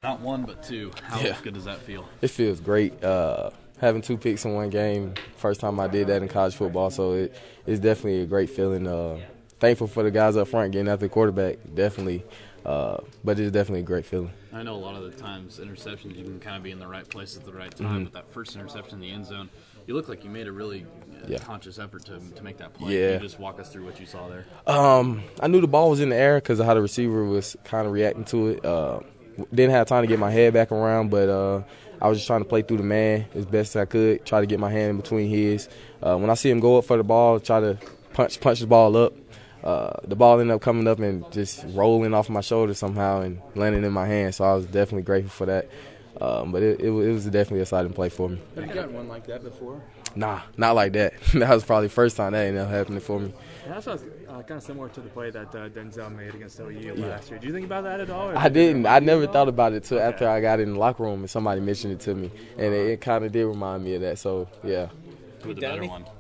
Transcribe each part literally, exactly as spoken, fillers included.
not one but two. How yeah. good does that feel? It feels great. Uh, having two picks in one game, first time I did that in college football, so it, it's definitely a great feeling. Uh, thankful for the guys up front getting after the quarterback, definitely. Uh, but it's definitely a great feeling. I know a lot of the times interceptions, you can kind of be in the right place at the right time, mm-hmm. but that first interception in the end zone, you look like you made a really uh, yeah. conscious effort to to make that play. Yeah. Can you just walk us through what you saw there? Um, I knew the ball was in the air because how the receiver was kind of reacting to it. Uh, didn't have time to get my head back around, but uh, I was just trying to play through the man as best as I could, try to get my hand in between his. Uh, when I see him go up for the ball, try to punch punch the ball up. Uh, the ball ended up coming up and just rolling off my shoulder somehow and landing in my hand, so I was definitely grateful for that. Um, but it, it, it was definitely a exciting play for me. Have you gotten one like that before? Nah, not like that. That was probably the first time that ended up happening for me. Yeah, that sounds uh, kind of similar to the play that uh, Denzel made against O U yeah. last year. Did you think about that at all? I didn't. I never thought about it until okay. after I got in the locker room and somebody mentioned it to me, and it, it kind of did remind me of that. So, yeah. Who the better one?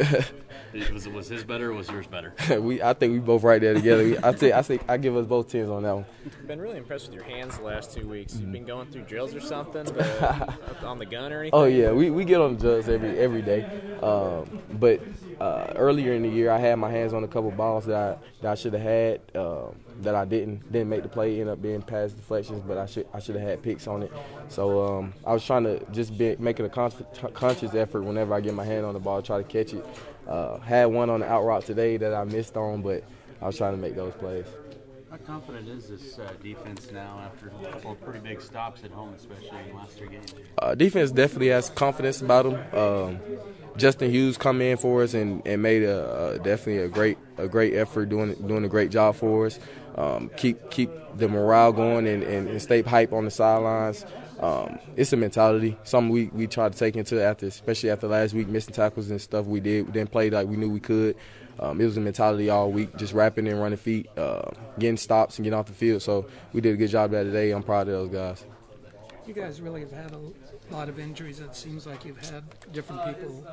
was, was his better or was yours better? we, I think we both right there together. We, I say, I say, I give us both tens on that one. I've been really impressed with your hands the last two weeks. You've been going through drills or something to, on the gun or anything? Oh yeah, we, we get on the drills every every day. Um, but uh, earlier in the year, I had my hands on a couple balls that I that I should have had um, that I didn't didn't make the play. Ended up being pass deflections, but I should I should have had picks on it. So um, I was trying to just be making a conscious, conscious effort whenever I get my hand on the ball, try to catch it. Uh, had one on the out route today that I missed on, but I was trying to make those plays. How confident is this uh, defense now after a couple of pretty big stops at home, especially in the last three games? Uh, defense definitely has confidence about them. Um, Justin Hughes come in for us and, and made a, a definitely a great a great effort, doing doing a great job for us. Um, keep keep the morale going and, and, and stay hype on the sidelines. Um, it's a mentality, something we, we try to take into after, especially after last week, missing tackles and stuff we did. We didn't play like we knew we could. Um, it was a mentality all week, just rapping and running feet, uh, getting stops and getting off the field. So we did a good job of that today. I'm proud of those guys. You guys really have had a lot of injuries. It seems like you've had different people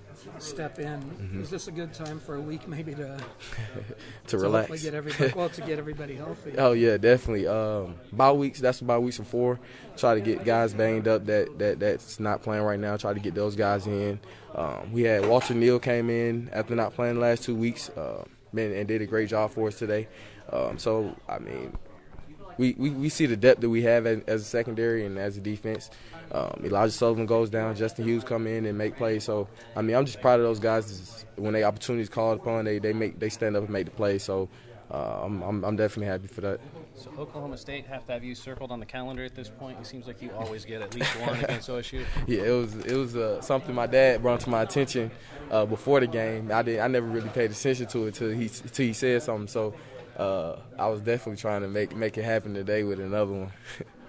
step in. Mm-hmm. Is this a good time for a week maybe to to, to relax, get everybody, well, to get everybody healthy? Oh yeah, definitely. Um, bye weeks. That's what bye weeks are for. Try to get guys banged up that, that that's not playing right now. Try to get those guys in. Um, we had Walter Neal came in after not playing the last two weeks, uh, and, and did a great job for us today. Um, so I mean. We, we, we see the depth that we have as, as a secondary and as a defense. Um, Elijah Sullivan goes down, Justin Hughes come in and make plays. So, I mean, I'm just proud of those guys. When they opportunities called upon, they they make they stand up and make the play. So, uh, I'm, I'm I'm definitely happy for that. So Oklahoma State have to have you circled on the calendar at this point. It seems like you always get at least one against O S U. Yeah, it was it was uh, something my dad brought to my attention uh, before the game. I did I never really paid attention to it till he till he said something. So. Uh, I was definitely trying to make make it happen today with another one.